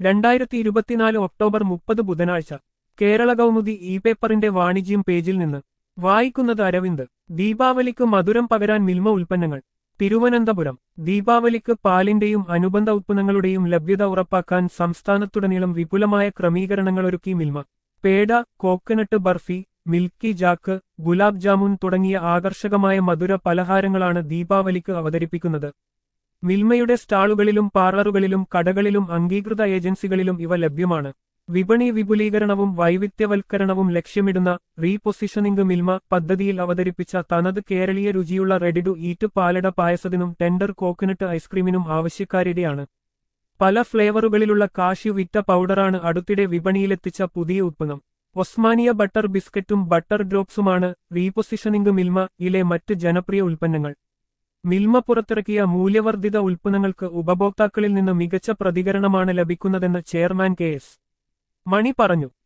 2024 October 30 ബുധനാഴ്ച Kerala Kaumudi E പേപ്പറിന്റെ വാണിജ്യം പേജിൽ നിന്ന് വായിക്കുന്നത് അരവിന്ദ്. ദീപാവലിക്ക് മധുരം പകരാൻ മിൽമ ഉൽപ്പന്നങ്ങൾ. തിരുവനന്തപുരം. ദീപാവലിക്ക് പാലിന്റെയും അനുബന്ധ ഉത്പന്നങ്ങളുടെയും ലഭ്യത ഉറപ്പാക്കാൻ സംസ്ഥാനത്തുടനീളം വിപുലമായ ക്രമീകരണങ്ങളൊരുക്കി Milma. Peda, coconut barfi, milky jack, gulab jamun തുടങ്ങിയ ആകർഷകമായ മധുര പലഹാരങ്ങളാണ് ദീപാവലിക്ക് അവതരിപ്പിക്കുന്നത്. മിൽമയുടെ സ്റ്റാളുകളിലും പാർലറുകളിലും കടകളിലും അംഗീകൃത ഏജൻസികളിലും ഇവ ലഭ്യമാണ്. വിപണി വിപുലീകരണവും വൈവിധ്യവൽക്കരണവും ലക്ഷ്യമിടുന്ന റീപൊസിഷനിംഗ് മിൽമ പദ്ധതിയിൽ അവതരിപ്പിച്ച തനത് കേരളീയ രുചിയുള്ള റെഡി ടു ഈറ്റ് പാലട പായസത്തിനും ടെൻഡർ കോക്കനട്ട് ഐസ്ക്രീമിനും ആവശ്യക്കാരിടെയാണ്. പല ഫ്ലേവറുകളിലുള്ള കാഷ്യു വിറ്റ പൗഡറാണ് അടുത്തിടെ വിപണിയിലെത്തിച്ച പുതിയ ഉത്പന്നം. ഒസ്മാനിയ ബട്ടർ ബിസ്ക്കറ്റും ബട്ടർ ഡ്രോപ്സുമാണ് റീപൊസിഷനിംഗ് മിൽമ യിലെ മറ്റ് ജനപ്രിയ ഉൽപ്പന്നങ്ങൾ. മിൽമ പുറത്തിറക്കിയ മൂല്യവർദ്ധിത ഉൽപ്പന്നങ്ങൾക്ക് ഉപഭോക്താക്കളിൽ നിന്ന് മികച്ച പ്രതികരണമാണ് ലഭിക്കുന്നതെന്ന് ചെയർമാൻ കെ.എസ്. മണി പറഞ്ഞു.